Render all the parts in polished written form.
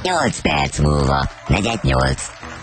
8 perc múlva, 4:08.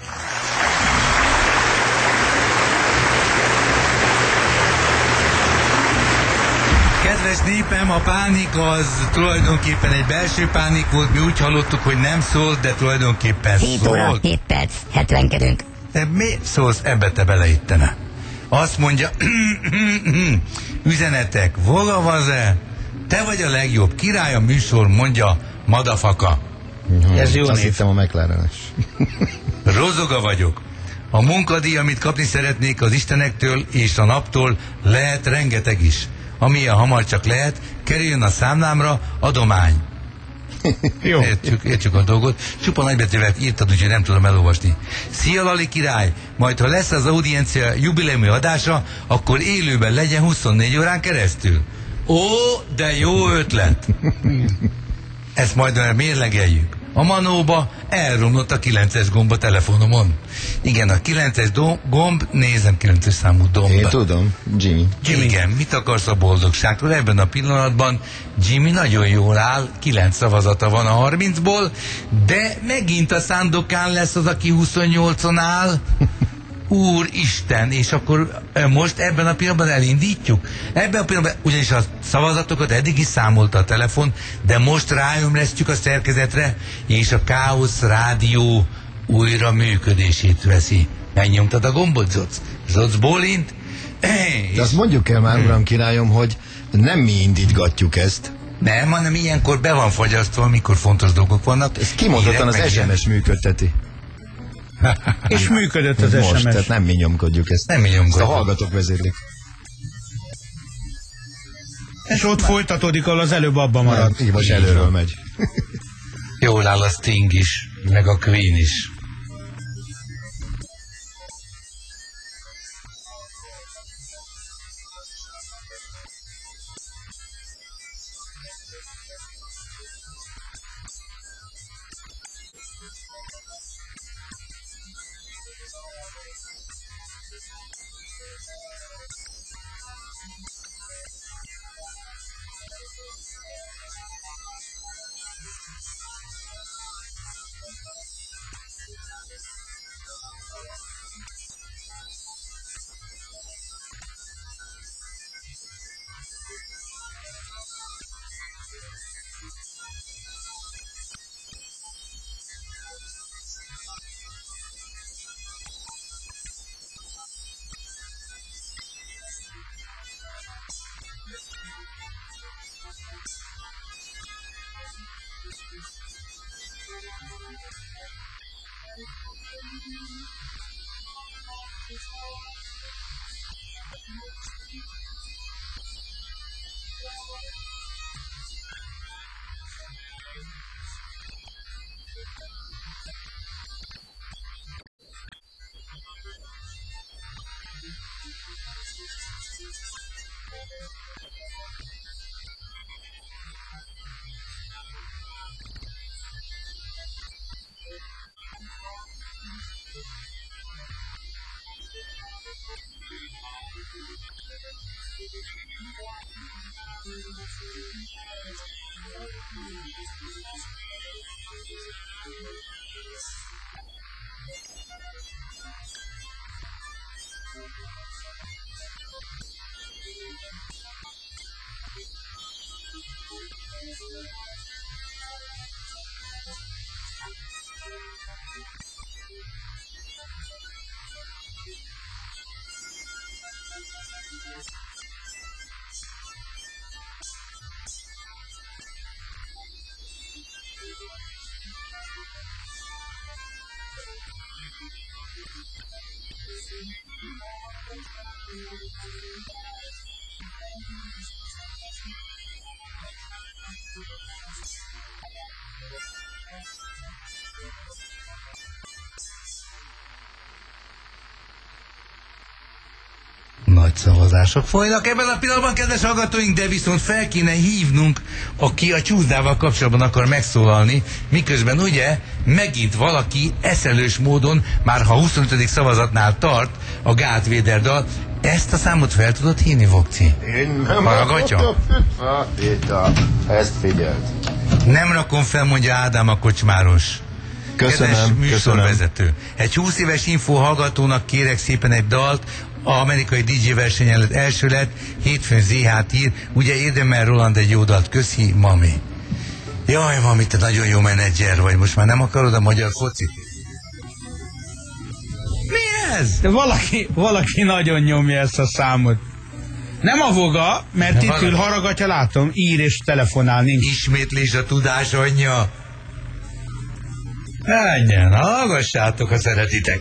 Kedves népem, a pánik az tulajdonképpen egy belső pánik volt, mi úgy hallottuk, hogy nem szólt, de tulajdonképpen 7 óra, szólt. 7 perc, 70-kedünk. De mi szólsz, ebbe te beleíttene? Azt mondja, üzenetek, volavaze, te vagy a legjobb, király a műsor, mondja Madafaka. Ez jó. Azt hittem a McLaren-es. Rozoga vagyok. A munkadíj, amit kapni szeretnék az istenektől és a naptól, lehet rengeteg is. Amilyen hamar csak lehet, kerüljön a számlámra adomány. Jó. Értjük a dolgot. Csupa nagybetűvel írtad, úgyhogy nem tudom elolvasni. Szia Lali király! Majd ha lesz az audiencia jubileumi adása, akkor élőben legyen 24 órán keresztül. Ó, de jó ötlet! Ezt majd mérlegeljük. A manóba elromlott a 9-es gomb a telefonomon. Igen, a 9-es gomb, nézem 9-es számú domb. Én tudom, Jimmy. Igen, mit akarsz a boldogságtól? Ebben a pillanatban Jimmy nagyon jól áll, 9 szavazata van a 30-ból, de megint a Szándokán lesz az, aki 28-on áll. Úristen, és akkor most ebben a pillanatban elindítjuk? Ebben a pillanatban, ugyanis a szavazatokat eddig is számolta a telefon, de most ráömlesztjük a szerkezetre, és a Káosz Rádió újra működését veszi. Megnyomtad a gombot, Zoc? Zoc bólint? De azt mondjuk el már, uram királyom, hogy nem mi indítgatjuk ezt. Nem, hanem ilyenkor be van fagyasztva, amikor fontos dolgok vannak. Ez kimondottan az SMS működteti. És működött az most, SMS. tehát nem mi nyomkodjuk ezt. Nem mi nyomkodjuk. Ezt a hallgatók vezérlik. És ott folytatódik, ahol az előbb abban maradt. Így most előről megy. Jól áll a Sting is, meg a Queen is. Nagy szavazások folynak ebben a pillanatban, kedves hallgatóink, de viszont fel kéne hívnunk, aki a csúszdával kapcsolatban akar megszólalni, miközben ugye megint valaki eszelős módon, már ha 25. szavazatnál tart a Gátvéder dal. Ezt a számot fel tudod hívni, Vokci? Én nem Hallgatja? Ezt figyeld. Nem rakom fel, mondja Ádám a kocsmáros. Kedves műsorvezető. Egy 20 éves info hallgatónak kérek szépen egy dalt, a amerikai DJ verseny előtt első lett, hétfőn ZH-t ír, ugye érdemel Roland egy jó dalt, köszi, mami. Jaj, mami, te nagyon jó menedzser vagy, most már nem akarod a magyar focit? Mi ez? De valaki nagyon nyomja ezt a számot. Nem a Voga, mert itt ül, haragatja, látom, ír és telefonál, nincs. Ismétlés a tudás anyja. Menjen, hallgassátok, ha szeretitek.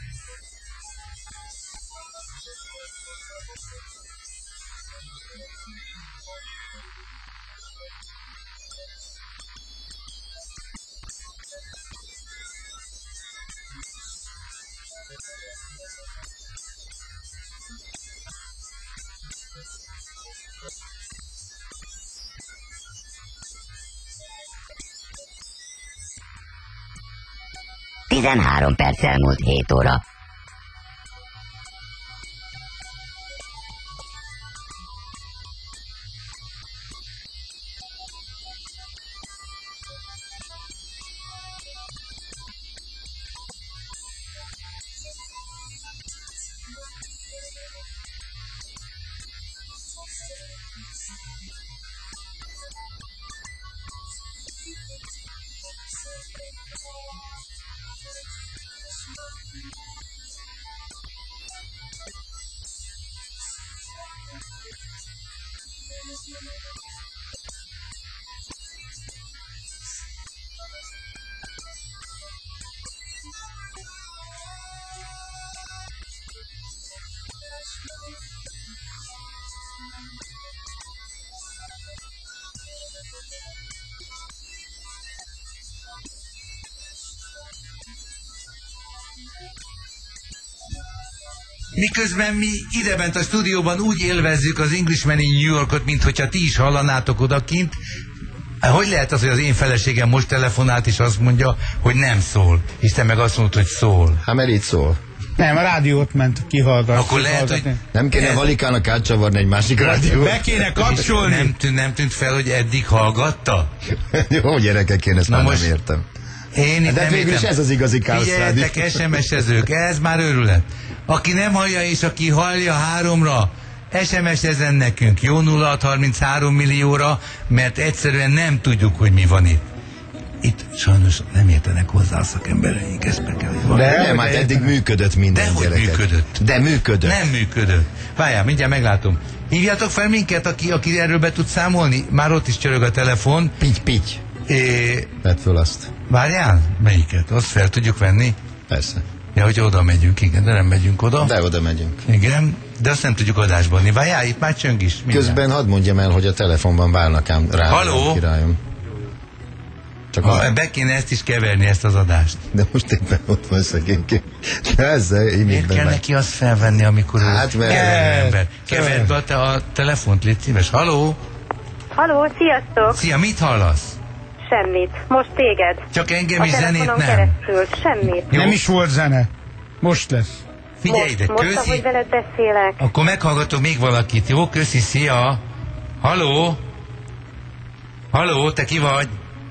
Tizenhárom perc elmúlt 7 óra. Miközben mi idebent a stúdióban úgy élvezzük az Englishman in New Yorkot, mint hogyha ti is hallanátok odakint. Hogy lehet az, hogy az én feleségem most telefonált és azt mondja, hogy nem szól, és te meg azt mondod, hogy szól? Hát mert itt szól. Nem, a rádiót ment kihallgatni. Akkor lehet, hogy... Nem kéne Valikának átcsavarni egy másik rádiót? Be kéne kapcsolni. Nem tűnt fel, hogy eddig hallgatta? Jó, gyerekek, én ezt már nem értem. Én de nem végül is értem. ez az igazi káosz rádió. Figyeljetek, SMS-ezők, ez már őrület. Aki nem hallja és aki hallja 3-ra, SMS-ezen nekünk, jó 0633 millióra, mert egyszerűen nem tudjuk, hogy mi van itt. Itt sajnos nem értenek hozzá a szakembereink, ezt be kell, hogy Nem, hát eddig működött minden, de gyerekek. működött. De működött. Nem működött. Várjál, mindjárt meglátom. Hívjátok fel minket, aki erről be tud számolni? Már ott is csörög a telefon. Pitty. Vedd föl azt. Várjál? Melyiket? Azt fel tudjuk venni? Persze. Ja, hogy oda megyünk, igen, de nem megyünk oda. De oda megyünk. Igen, de azt nem tudjuk adásba adni. Várjál, itt már csöng is. Mindjárt. Közben hadd mondjam el, hogy a telefonban várnak ám rá. Halló? Királyom. Csak Be kéne ezt is keverni, ezt az adást. De most éppen ott van szegényként. Ezzel miért kell neki azt felvenni, amikor hát, ő ember? Keverd be a telefont, légy szíves. Halló? Halló, sziasztok! Szia, mit hallasz? Semmit. Most téged. Csak engem a is zenét nem. Keresztül. Semmit. Jó. Nem is volt zene. Most lesz. Figyelj ide, most, köszi. ahogy veled beszélek. Akkor meghallgatok még valakit, jó? Köszi, szia. Halló? Halló, te ki vagy?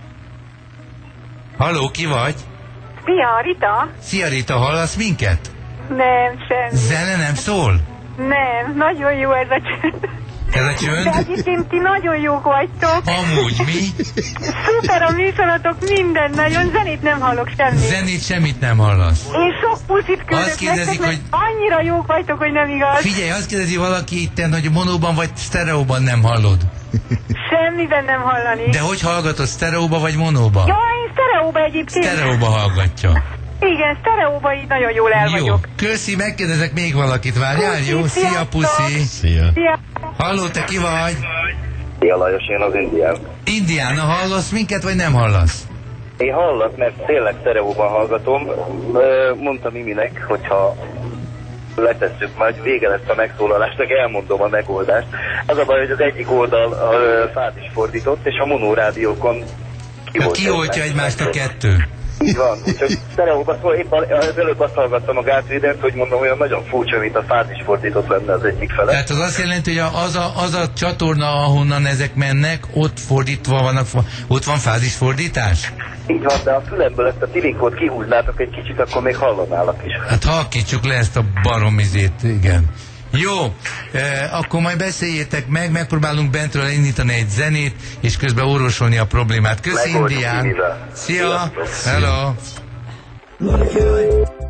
Halló, ki vagy? Szia, Rita? Szia, Rita, hallasz minket? Nem, semmi. Zene nem szól? Nem, nagyon jó ez a csönd. Ez a csönd? De egyébként ti nagyon jók vagytok. Amúgy mi? Szuper a műsorotok, minden nagyon. Zenét nem hallok semmit. Zenét semmit nem hallasz. Én sok puszit küldök Azt kérdezik, nektek, hogy... annyira jók vagytok, hogy nem igaz. Figyelj, azt kérdezi valaki itten, hogy monóban vagy sztereóban nem hallod. Semmiben nem hallani. De hogy hallgatod, sztereóba vagy monóba? Ja, én sztereóba egyébként. Sztereóba hallgatja. Igen, sztereóba így nagyon jól el Jó, vagyok. köszi, megkérdezek még valakit, várjál? Puszi, Jó, szia, sziasztok. puszi. Szia. Szia. Halló, te ki vagy? Szia Lajos, én az Indián. Indiána, hallasz minket, vagy nem hallasz? Én hallak, mert tényleg sztereóban hallgatom. Mondtam Miminek, hogyha letesszük, majd vége lesz a megszólalásnak, elmondom a megoldást. Az a baj, hogy az egyik oldal a fát is fordított, és a monorádiókon Kioltja egymást a kettő. Így van, úgyhogy sztereóban szól, épp az előbb azt hallgattam a Gátvédert, hogy mondom, olyan nagyon furcsa, mint a fát is fordított lenne az egyik fele. Tehát az azt jelenti, hogy az a csatorna, ahonnan ezek mennek, ott fordítva vannak, ott van fázisfordítás? Így van, de a fülemből ezt a tilinkót kihúznátok egy kicsit, akkor még hallanálak is. Hát halkítsuk le ezt a baromizét, igen. Jó, akkor majd beszéljétek meg, megpróbálunk bentről indítani egy zenét, és közben orvosolni a problémát. Köszi, Megoldjuk Indián! Timivel. Szia! Sziasztok. Hello!